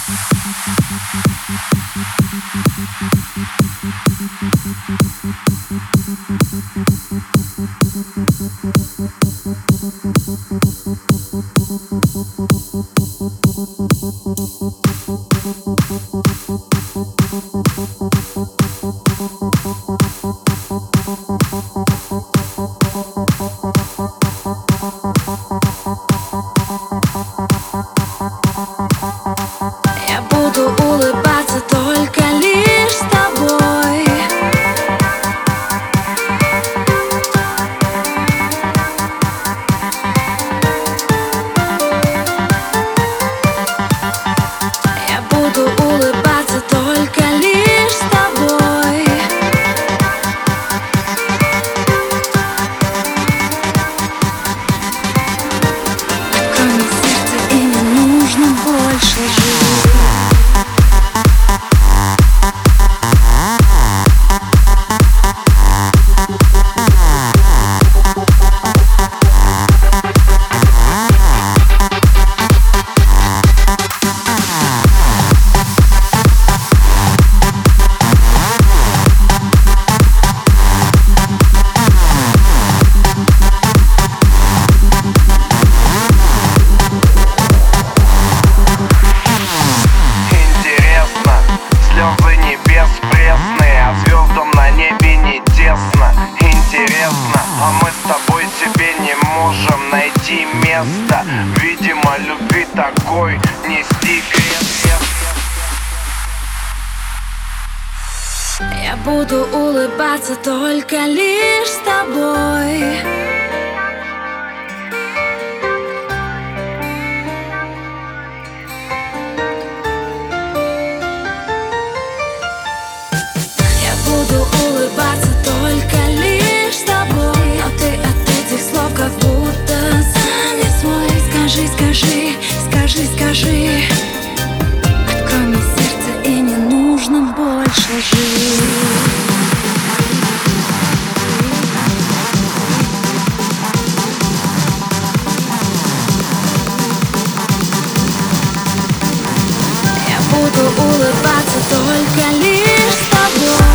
Я буду улыбаться только лишь с тобой. Я буду улыбаться только лишь с тобой. Кроме сердца и не нужно больше жить. Слезы небес пресные, а звездам на небе не тесно. Интересно, а мы с тобой себе не можем найти место. Видимо, любви такой нести крест. Я буду улыбаться только лишь с тобой. Буду улыбаться только лишь с тобой. Но ты от этих слов как будто сам не свой. Скажи, скажи, скажи, скажи. Открой мне сердце и не нужно больше жить. Я буду улыбаться только лишь с тобой.